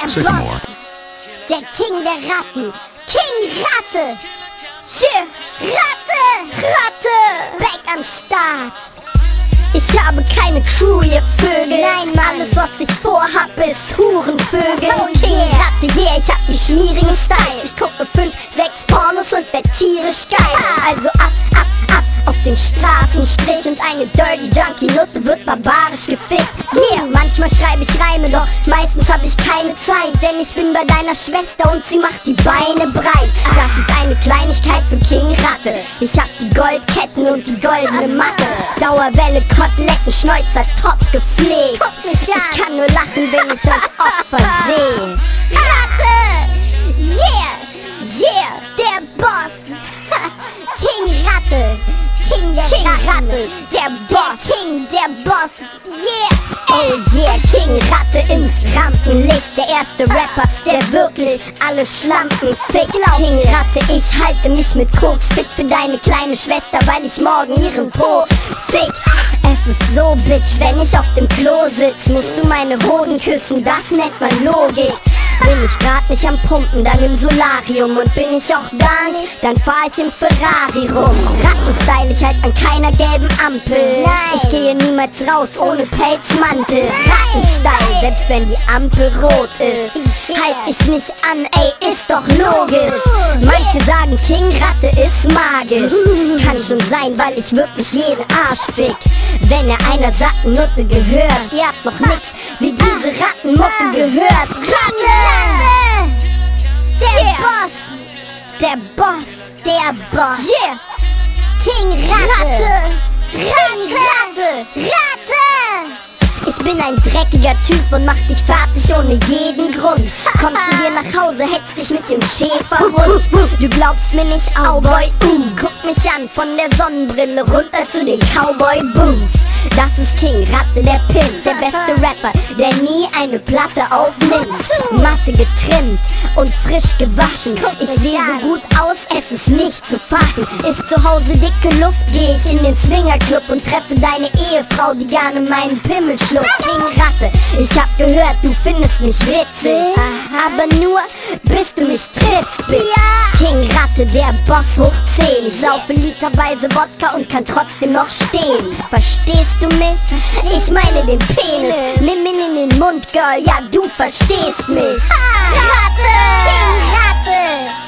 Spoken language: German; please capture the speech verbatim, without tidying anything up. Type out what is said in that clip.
Der Sycamore. Boss, der King der Ratten, King Ratte. Yeah, Ratte, Ratte, back am Start. Ich habe keine Crew, ihr Vögel. Nein, Mann. Alles, was ich vorhab, ist Hurenvögel. Oh, King yeah. Ratte, yeah, ich hab die schmierigen Styles. Ich gucke fünf, sechs Pornos und werd tierisch geil. Also ab, ab, ab auf den Straßenstrich. Und eine Dirty Junkie-Nutte wird barbarisch gefickt. Yeah, manchmal schreibe ich Reime, doch meistens hab ich keine Zeit. Denn ich bin bei deiner Schwester und sie macht die Beine breit. Das ist eine Kleinigkeit für King Ratte. Ich hab die Goldketten und die goldene Matte. Dauerwelle, Koteletten, Schnäuzer, top gepflegt. Guck mich an. Ich kann nur lachen, wenn ich euch Opfer sehe. Ratte! Yeah! Yeah! Der Boss! King Ratte! King der King Ratte! Der Boss! Der King, der Boss! Yeah! Oh yeah! King Ratte im Rampenlicht. Der erste Rapper, der wirklich alle Schlampen fickt. King Ratte, ich halte mich mit Koks fit für deine kleine Schwester, weil ich morgen ihren Po fick. Es ist so, Bitch, wenn ich auf dem Klo sitz, musst du meine Hoden küssen, das nennt man Logik. Bin ich grad nicht am Pumpen, dann im Solarium. Und bin ich auch da nicht, dann fahr ich im Ferrari rum. Rattenstyle, ich halt an keiner gelben Ampel. Nein. Ich gehe niemals raus ohne Pelzmantel. Rattenstyle, selbst wenn die Ampel rot ist, halt ich nicht an, ey, ist doch logisch. Manche sagen, King Ratte ist magisch. Kann schon sein, weil ich wirklich jeden Arsch fick. Wenn er einer satten Nutte gehört, ihr habt noch nix wie diese Rattenmucke gehört. Ratte! Der yeah. Boss! Der Boss! Der Boss! Yeah! King Ratte! Ratte! King Ratte! Ratte! Ich bin ein dreckiger Typ und mach dich fertig ohne jeden Grund. Komm zu dir nach Hause, hetz dich mit dem Schäferhund. Du glaubst mir nicht, Cowboy, uh. Guck mich an, von der Sonnenbrille runter zu den Cowboy-Boots. Das ist King Ratte, der Pimp, der beste Rapper, der nie eine Platte aufnimmt. Matte getrimmt und frisch gewaschen. Ich sehe so gut aus, es ist nicht zu fassen. Ist zu Hause dicke Luft, geh ich in den Swingerclub und treffe deine Ehefrau, die gerne meinen Pimmel schluckt. King Ratte, ich hab gehört, du findest mich witzig, aber nur, bis du mich triffst, bitch. King Ratte, der Boss hoch zehn. Ich laufe literweise Wodka und kann trotzdem noch stehen. Verstehst du mich? Ich meine den Penis. Nimm ihn in den Mund, Girl, ja, du verstehst mich. Ratte! King Ratte!